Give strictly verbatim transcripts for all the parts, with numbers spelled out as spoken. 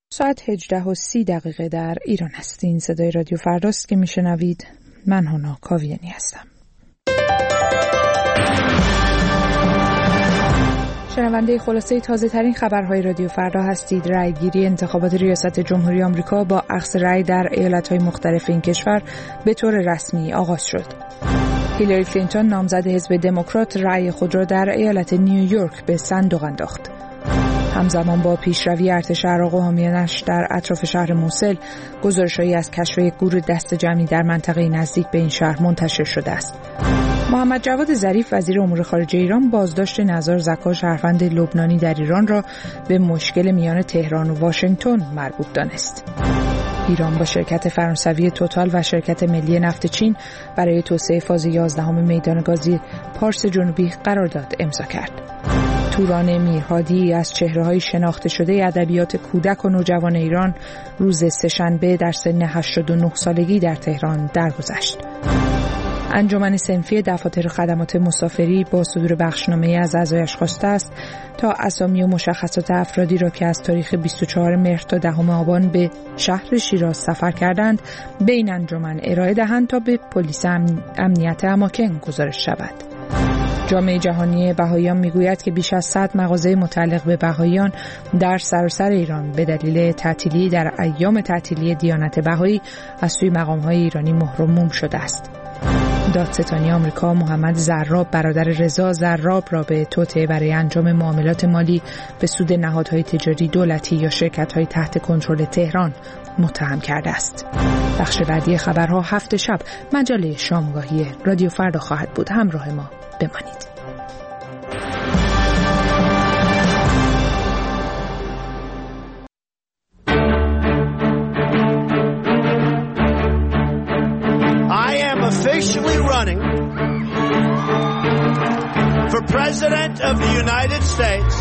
ساعت هجده و سی دقیقه در ایران است. این صدای رادیو فرداست که میشنوید. من هانا کاویانی هستم. شنونده خلاصه تازه ترین خبرهای رادیو فردا هستید. رأیگیری انتخابات ریاست جمهوری آمریکا با اخذ رأی در ایالت‌های مختلف این کشور به طور رسمی آغاز شد. هیلاری کلینتون نامزد حزب دموکرات رأی خود را در ایالت نیویورک به صندوق انداخت. همزمان با پیشروی ارتش عراق و حامیانش در اطراف شهر موصل، گزارش‌هایی از کشف یک گروه دست جمعی در منطقه نزدیک به این شهر منتشر شده است. محمد جواد ظریف وزیر امور خارجه ایران بازداشت نزار زکا شهروند لبنانی در ایران را به مشکل میان تهران و واشنگتن مربوط دانست. ایران با شرکت فرانسوی توتال و شرکت ملی نفت چین برای توسعه فاز یازدهم میدان گازی پارس جنوبی قرارداد امضا کرد. توران میرهادی از چهره‌های شناخته شده ادبیات کودک و نوجوان ایران روز سه‌شنبه در سن هشتاد و نه سالگی در تهران درگذشت. انجمن صنفی دفاتر خدمات مسافری با صدور بخشنامه‌ای از اعضایش خواسته است تا اسامی و مشخصات افرادی را که از تاریخ بیست و چهارم مهر تا دهم آبان به شهر شیراز سفر کردند به این انجمن ارائه دهند تا به پلیس امنیت اماکن گزارش شود. جامعه جهانی بهائیان میگوید که بیش از صد مغازه متعلق به بهائیان در سراسر ایران به دلیل تعطیلی در ایام تعطیلی دیانت بهایی از سوی مقام‌های ایرانی مهر و موم شده است. دادستانی آمریکا محمد زراب برادر رضا زراب را به توطئه برای انجام معاملات مالی به سود نهادهای تجاری دولتی یا شرکت‌های تحت کنترل تهران متهم کرده است. بخش بعدی خبرها هفت شب مجله شامگاهی رادیو فردا خواهد بود. همراه ما بمانید. Officially running for President of the United States.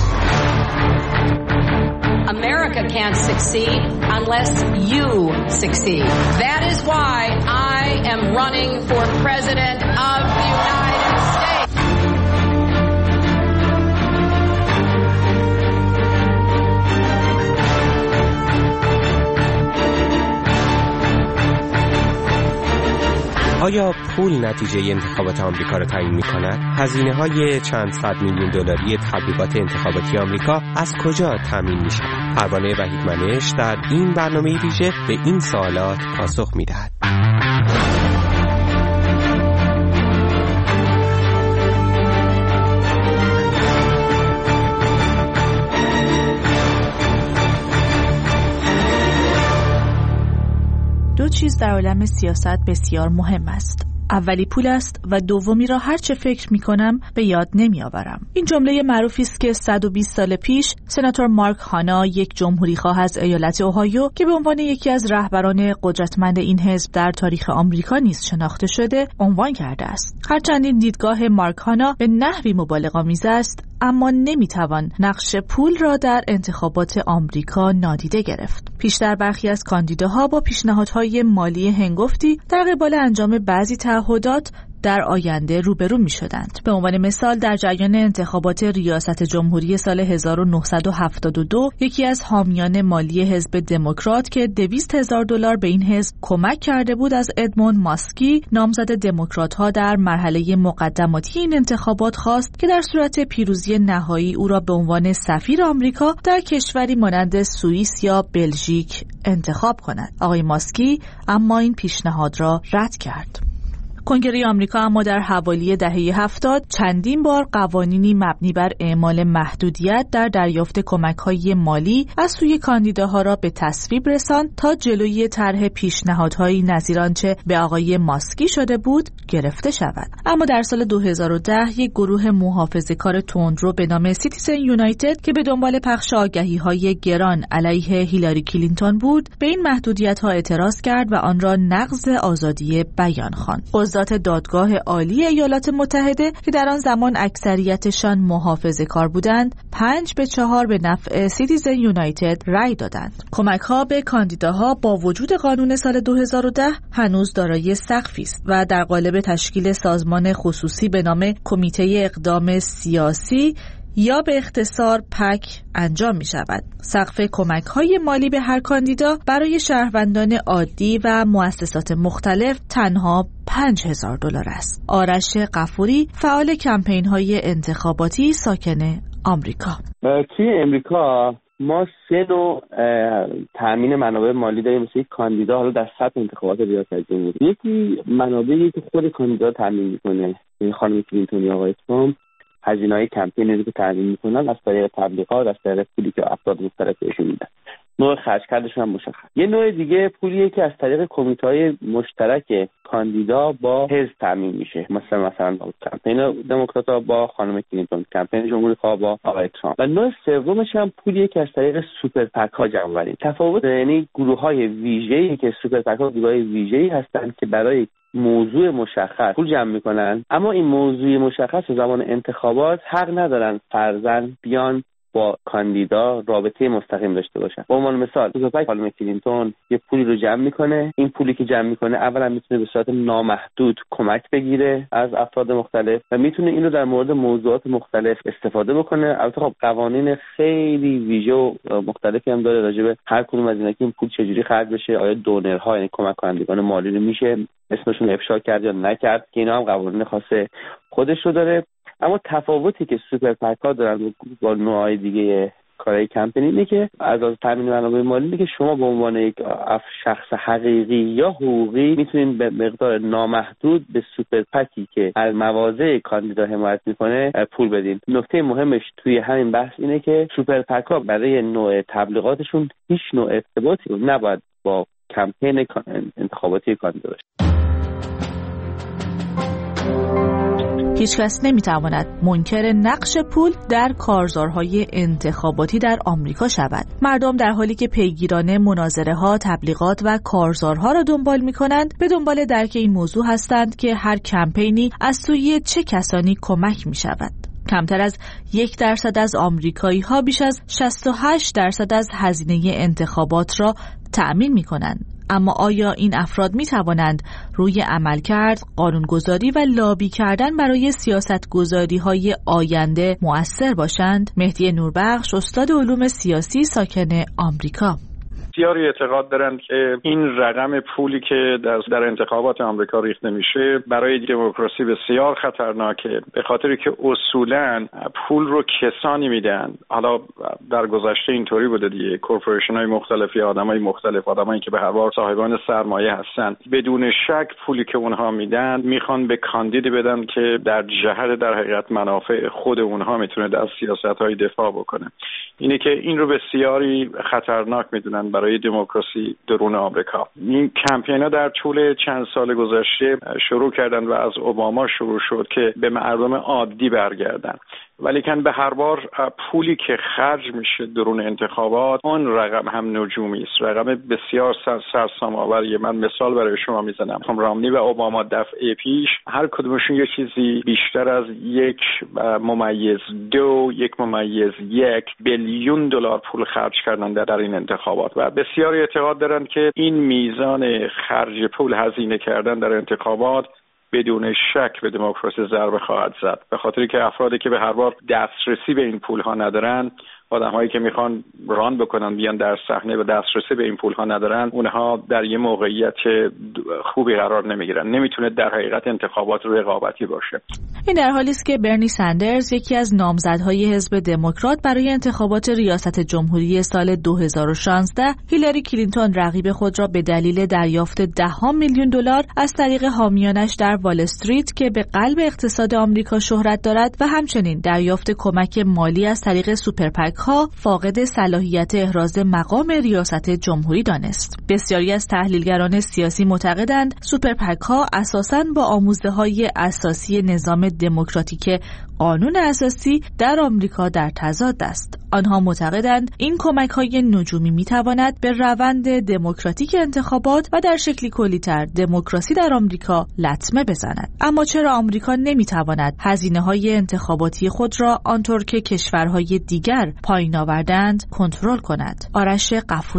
America can't succeed unless you succeed. That is why I am running for President of the United States. آیا پول نتیجه انتخابات آمریکا را تعیین می‌کند؟ هزینه‌های چند صد میلیون دلاری تبلیغات انتخاباتی آمریکا از کجا تامین می‌شود؟ پروانه وحیدمنش در این برنامه ویژه به این سوالات پاسخ می‌دهد. دو چیز در عالم سیاست بسیار مهم است. اولی پول است و دومی را هر چه فکر می کنم به یاد نمی آورم. این جمله معروفی است که صد و بیست سال پیش سناتور مارک هانا، یک جمهوری خواه از ایالت اوهایو که به عنوان یکی از رهبران قدرتمند این حزب در تاریخ آمریکا نیز شناخته شده، عنوان کرده است. هرچند این دیدگاه مارک هانا به نحوی مبالغه‌آمیز است، اما نمیتوان نقش پول را در انتخابات آمریکا نادیده گرفت. پیشتر برخی از کاندیداها با پیشنهادهای مالی هنگفتی در قبال انجام بعضی تعهدات در آینده روبرو می شدند. به عنوان مثال در جریان انتخابات ریاست جمهوری سال هزار و نهصد و هفتاد و دو یکی از حامیان مالی حزب دموکرات که دویست هزار دلار به این حزب کمک کرده بود از ادموند ماسکی، نامزد دموکرات‌ها در مرحله مقدماتی این انتخابات، خواست که در صورت پیروزی نهایی او را به عنوان سفیر آمریکا در کشوری مانند سوئیس یا بلژیک انتخاب کند. آقای ماسکی اما این پیشنهاد را رد کرد. کنگره آمریکا اما در حوالی دهه هفتاد چندین بار قوانینی مبنی بر اعمال محدودیت در دریافت کمک‌های مالی از سوی کاندیداها را به تصویب رساند تا جلوی طرح پیشنهادهایی نظیر آنچه به آقای ماسکی شده بود گرفته شود. اما در سال دو هزار و ده یک گروه محافظه‌کار تندرو به نام سیتیزن یونایتد که به دنبال پخش آگهی‌های گران علیه هیلاری کلینتون بود، به این محدودیت‌ها اعتراض کرد و آن را نقض آزادی بیان خواند. دادگاه عالی ایالات متحده که در آن زمان اکثریتشان محافظه‌کار بودند، پنج به چهار به نفع سیتیزن یونایتد رأی دادند. کمک‌ها به کاندیداها با وجود قانون سال دو هزار و ده هنوز دارای سقفی است و در قالب تشکیل سازمان خصوصی به نام کمیته اقدام سیاسی یا به اختصار پک انجام می شود. سقف کمک های مالی به هر کاندیدا برای شهروندان عادی و مؤسسات مختلف تنها پنج هزار دلار است. آرش غفوری، فعال کمپین های انتخاباتی ساکن آمریکا. توی امریکا ما سه نوع تامین منابع مالی داریم مثل یک کاندیدا حالا در سطح انتخابات ریاست جمهوری. یکی منابعی که خود کاندیدا تامین میکنه، یعنی خانم کلینتون یا آقای ترامپ هزینه‌های کمپینی که تامین میکنن از طریق تبلیغات، از طریق پولی که افراد مختلف بهشون میدن. نوع خرج کردشون هم مشخص. یه نوع دیگه پولیه که از طریق کمیته‌های مشترک کاندیدا با حزب تامین میشه، مثلا مثلا کمپین دموکرات‌ها با خانم کلینتون، کمپین جمهوری‌خواه با آقای ترامپ. و نوع سومش هم پولیه که از طریق سوپر پک ها جمع آوری. تفاوت یعنی گروه‌های ویژه‌ای که سوپر پک ها گروه‌های ویژه‌ای هستن که برای موضوع مشخص پول جمع میکنن، اما این موضوع مشخص زمان انتخابات حق ندارن فرضاً بیان با کاندیدا رابطه مستقیم داشته باشن. به عنوان مثال سوپر پک خانم کلینتون یه پولی رو جمع میکنه، این پولی که جمع میکنه اولا میتونه به صورت نامحدود کمک بگیره از افراد مختلف و میتونه این رو در مورد موضوعات مختلف استفاده بکنه. البته خب قوانین خیلی ویژه و مختلفی هم داره راجع به هر کدوم از اینا که این پول چجوری خرج بشه، آیا دونرها یعنی کمک کنندگان مالی رو میشه اسمشون افشا کرد یا نکرد، که اینا هم قوانین خاص خودش رو داره. اما تفاوتی که سوپر پک ها دارن با نوع‌های دیگه کارهای کمپینی اینه که از از تامین منابع مالی اینه که شما به عنوان یک شخص حقیقی یا حقوقی میتونین به مقدار نامحدود به سوپر پکی که از مواضع کاندیدا حمایت میکنه پول بدین. نکته مهمش توی همین بحث اینه که سوپر پک ها برای نوع تبلیغاتشون هیچ نوع ارتباطی نباید با کمپین انتخاباتی کاندیدا داشته. هیچکس نمیتواند منکر نقش پول در کارزارهای انتخاباتی در آمریکا شود. مردم در حالی که پیگیرانه مناظره ها، تبلیغات و کارزارها را دنبال میکنند، به دنبال درک این موضوع هستند که هر کمپینی از سوی چه کسانی کمک میشود. کمتر از یک درصد از آمریکایی ها بیش از شصت و هشت درصد از هزینه انتخابات را تأمین می کنند. اما آیا این افراد می توانند روی عملکرد، قانونگذاری و لابی کردن برای سیاستگذاری های آینده مؤثر باشند؟ مهدی نوربخش، استاد علوم سیاسی ساکن آمریکا. بسیاری اعتقاد دارند که این رقم پولی که در, در انتخابات آمریکا ریخته میشه برای دموکراسی بسیار خطرناکه، به خاطری که اصولاً پول رو کسانی میدن. حالا در گذشته اینطوری بوده دیگه، کورپوریشن های مختلفی، آدمای مختلف، آدمایی که به هر حال صاحبان سرمایه هستن، بدون شک پولی که اونها میدن میخوان به کاندیدی بدن که در جهت در حقیقت منافع خود اونها میتونه در سیاست‌های دفاع بکنه. اینه که این رو بسیاری خطرناک میدونن برای دموکراسی درون آمریکا. این کمپینا در طول چند سال گذشته شروع کردن و از اوباما شروع شد که به مردم عادی برگردن، ولی کن به هر بار پولی که خرج میشه درون انتخابات اون رقم هم نجومی است، رقم بسیار سرسام آوریه. من مثال برای شما میزنم. رامنی و اوباما دفعه پیش هر کدومشون یه چیزی بیشتر از یک ممیز دو یک ممیز یک بیلیون دلار پول خرج کردن در این انتخابات و بسیاری اعتقاد دارن که این میزان خرج پول هزینه کردن در انتخابات بدون شک به دموکراسی ضربه خواهد زد، به خاطری که افرادی که به هر بار دسترسی به این پول‌ها ندارن، آدم‌هایی که میخوان ران بکنن بیان در صحنه و دسترسی به این پول‌ها ندارن، اونها در یه موقعیت خوبی قرار نمیگیرن. نمیتونه در حقیقت انتخابات رقابتی باشه. این در حالی است که برنی سندرز، یکی از نامزدهای حزب دموکرات برای انتخابات ریاست جمهوری سال دو هزار و شانزده، هیلاری کلینتون رقیب خود را به دلیل دریافت ده‌ها میلیون دلار از طریق حامیانش در وال استریت که به قلب اقتصاد آمریکا شهرت دارد و همچنین دریافت کمک مالی از طریق سوپر پک ها فاقد صلاحیت احراز مقام ریاست جمهوری دانست. بسیاری از تحلیلگران سیاسی معتقدند سوپر پک ها اساساً با آموزه های اساسی نظام دموکراتیک قانون اساسی در آمریکا در تضاد است. آنها معتقدند این کمک های نجومی می تواند به روند دموکراتیک انتخابات و در شکلی کلی‌تر دموکراسی در آمریکا لطمه بزند. اما چرا آمریکا نمی تواند هزینه های انتخاباتی خود را آنطور که کشورهای دیگر پایین آوردند کنترل کند؟ آرش غفوری.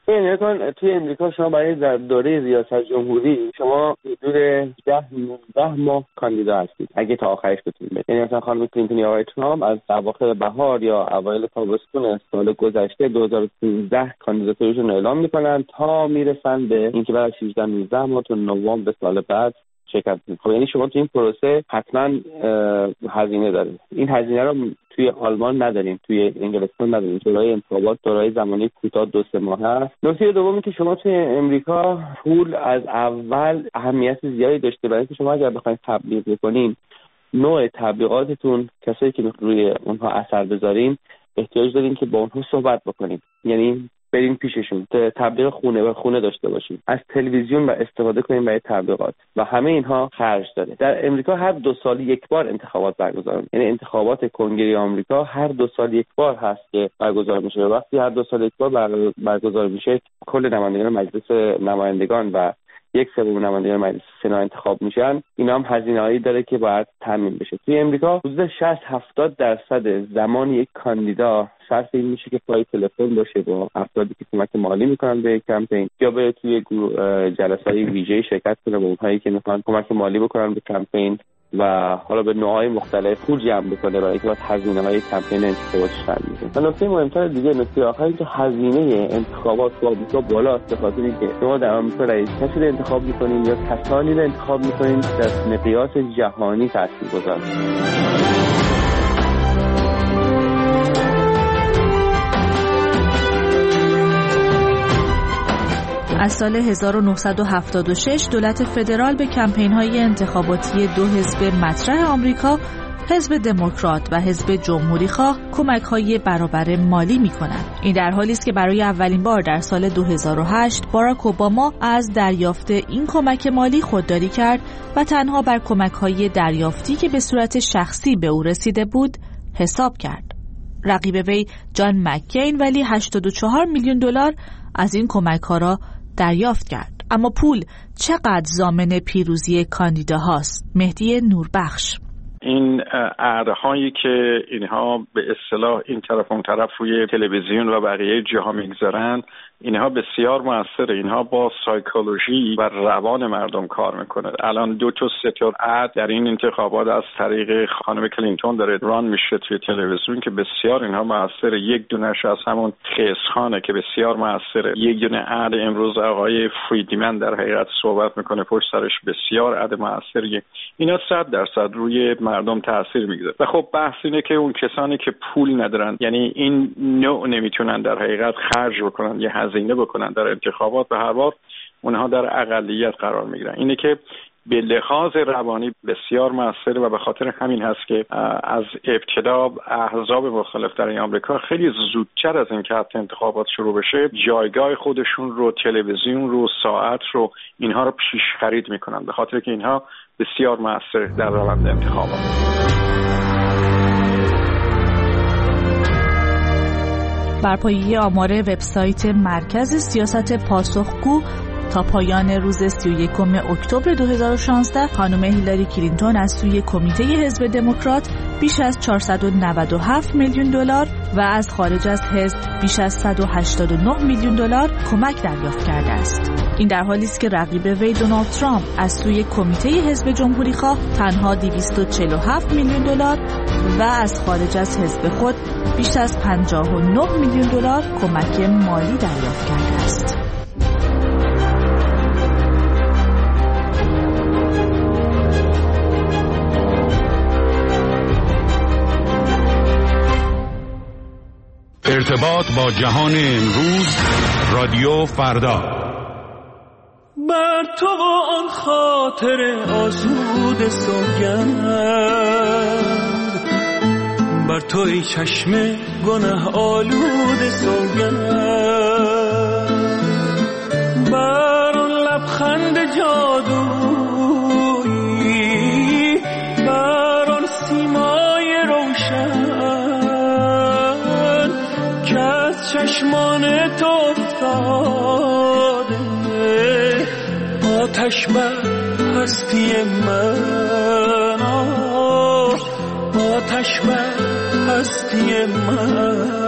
یعنی توی امریکا شما برای در دوره ریاست جمهوری شما حدود ده نوزده ماه کاندیدا هستید اگه تا آخرش بتونید برید. یعنی مثلا خانم کلینتون یا آقای ترامپ از اواخر بهار یا اوایل تابستون سال گذشته دو هزار و سیزده کاندیداتورشون اعلام میکنن تا میرسن به اینکه بعد از هجده نوزده ماه تا نوامبر سال بعد شرکت کنید. خب یعنی شما تو این پروسه حتما هزینه دارید. این هزینه رو توی آلمان نداریم، توی انگلستان نداریم. دورای انتخابات دورای زمانی کوتاه دو سه ماه هست. نکته دومی که شما توی امریکا پول از اول اهمیت زیادی داشته، برای اینکه شما اگر بخواید تبلیغ بکنین نوع تبلیغاتتون کسایی که روی اونها اثر بذارین احتیاج دارین که با اونها صحبت بکنین، یعنی برین پیششون، تبلیغ خونه به خونه داشته باشین، از تلویزیون و استفاده کنین برای تبلیغات و همه اینها خرج داره. در امریکا هر دو سال یک بار انتخابات برگزار میشه، یعنی انتخابات کنگره آمریکا هر دو سال یک بار هست که برگزار میشه. وقتی هر دو سال یک بار برگزار میشه کل نمایندگان مجلس نمایندگان و یک سوم نمایندگان مجلس سنا انتخاب میشن، اینا هم هزینه‌ای داره که باید تامین بشه. توی امریکا حدود شصت هفتاد درصد زمان یک کاندیدا صرف این میشه که پای تلفن باشه با افرادی که کمک مالی میکنن به کمپین، یا به توی جلسه‌های ویژه‌ای شرکت کنه با اونهایی که میخوان کمک مالی بکنن به کمپین و حالا به نوع‌های مختلف پول جمع بکنه برای اینکه هزینه‌های کمپین انتخاباتش تعیین بشه. و نکته مهمتر دیگه نکته آخری که هزینه انتخابات تو آمریکا بالا است، به خاطری که شما در آمریکا رئیس کسی رو انتخاب می‌کنید یا کسانی رو انتخاب می‌کنید در مقیاس جهانی تاثیرگذار. از سال هزار و نهصد و هفتاد و شش دولت فدرال به کمپین‌های انتخاباتی دو حزب مطرح آمریکا، حزب دموکرات و حزب جمهوری‌خواه، کمک‌های برابر مالی می‌کنند. این در حالی است که برای اولین بار در سال دو هزار و هشت باراک اوباما از دریافت این کمک مالی خودداری کرد و تنها بر کمک‌های دریافتی که به صورت شخصی به او رسیده بود حساب کرد. رقیب وی جان مککین ولی هشتاد و چهار میلیون دلار از این کمک‌ها را دریافت کرد. اما پول چقدر ضامن پیروزی کاندیداهاست؟ مهدی نوربخش: این عرضهایی که اینها به اصطلاح این طرف اون طرف روی تلویزیون و بقیه جاها میگذارن، اینها بسیار موثره. اینها با سایکولوژی و روان مردم کار میکنه. الان دو تا سه تا عد در این انتخابات از طریق خانم کلینتون داره ران میشه توی تلویزیون که بسیار اینها موثره. یک دونش از همون خیزخانه که بسیار موثره. یک دونه عد امروز آقای فریدمن در حقیقت صحبت میکنه، پشت سرش بسیار عد موثریه. اینا صد درصد روی مردم تاثیر میگذاره. و خب بحث اینه که اون کسانی که پول ندارن، یعنی این نوع نمیتونن در حقیقت خرج بکنن یا هزینه بکنن در انتخابات، به هر حال اونها در اقلیت قرار میگیرن. اینه که به لحاظ روانی بسیار موثر و به خاطر همین هست که از ابتدا احزاب مختلف در آمریکا خیلی زودتر از اینکه حتی انتخابات شروع بشه جایگاه خودشون رو، تلویزیون رو، ساعت رو، اینها رو پیش خرید میکنن، به خاطر که اینها بسیار موثر در روند انتخابات. بر پایه آمار وبسایت مرکز سیاست پاسخگو تا پایان روز سی و یکم اکتبر دو هزار و شانزده خانم هیلاری کلینتون از سوی کمیته حزب دموکرات بیش از چهارصد و نود و هفت میلیون دلار و از خارج از حزب بیش از صد و هشتاد و نه میلیون دلار کمک دریافت کرده است. این در حالی است که رقیب وی دونالد ترامپ از سوی کمیته حزب جمهوری‌خواه تنها دویست و چهل و هفت میلیون دلار و از خارج از حزب خود بیش از پنجاه و نه میلیون دلار کمک مالی دریافت کرده است. ارتباط با جهان امروز، رادیو فردا. بر تو آن خاطر آسود سوگند، بر تو ای چشم گناه آلود سوگند، بر آن لبخند جادویی، بر آن سیمای روشن که از چشمان تو افتاده، آتش بر هستی من، آتش بر هستی من.